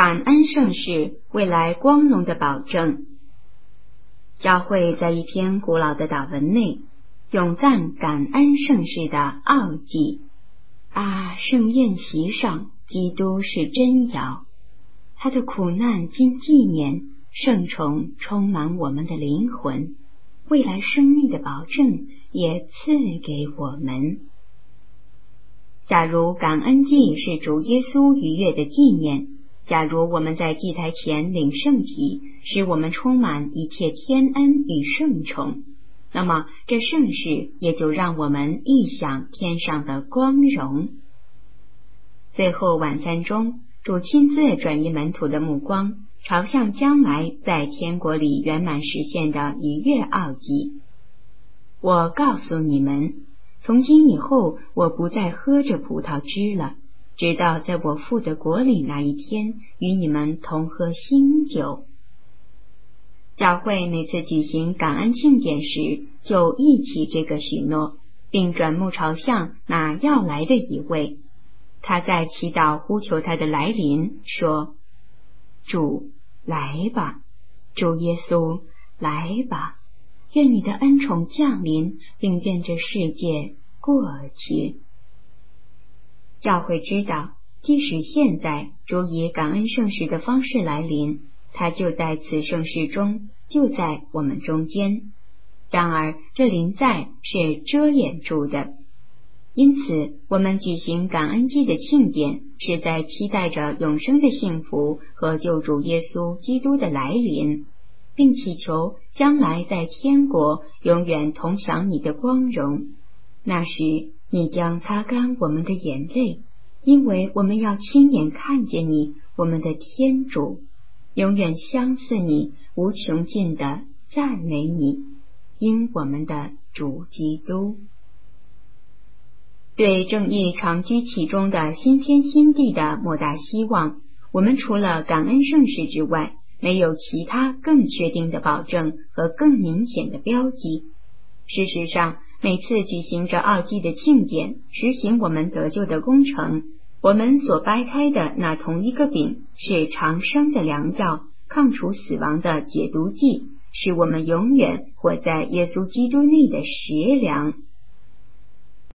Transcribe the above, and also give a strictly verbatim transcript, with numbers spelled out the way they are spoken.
感恩圣事未来光荣的保证。教会在一篇古老的祷文内咏赞感恩圣事的奥迹。啊，圣宴席上，基督是真肴，他的苦难经纪念，圣宠充满我们的灵魂，未来生命的保证也赐给我们。假如感恩祭是主耶稣逾越的纪念，假如我们在祭台前领圣体，使我们充满一切天恩与圣宠，那么这圣事也就让我们预享天上的光荣。最后晚餐中，主亲自转移门徒的目光，朝向将来在天国里圆满实现的逾越奥迹。我告诉你们，从今以后，我不再喝着葡萄汁了，直到在我父的国里那一天，与你们同喝新酒。教会每次举行感恩庆典时，就忆起这个许诺，并转目朝向那要来的一位。他在祈祷呼求他的来临，说：主，来吧，主耶稣，来吧，愿你的恩宠降临，并愿这世界过去。教会知道，即使现在主以感恩圣事的方式来临，他就在此圣事中，就在我们中间。然而这临在是遮掩住的，因此我们举行感恩祭的庆典，是在期待着永生的幸福和救主耶稣基督的来临，并祈求将来在天国永远同享你的光荣。那时你将擦干我们的眼泪，因为我们要亲眼看见你，我们的天主，永远相似你，无穷尽的赞美你，因我们的主基督。对正义长居其中的新天新地的莫大希望，我们除了感恩圣事之外，没有其他更确定的保证和更明显的标记。事实上，每次举行着奥祭的庆典，实行我们得救的工程，我们所掰开的那同一个饼，是长生的良药，抗除死亡的解毒剂，使我们永远活在耶稣基督内的食粮。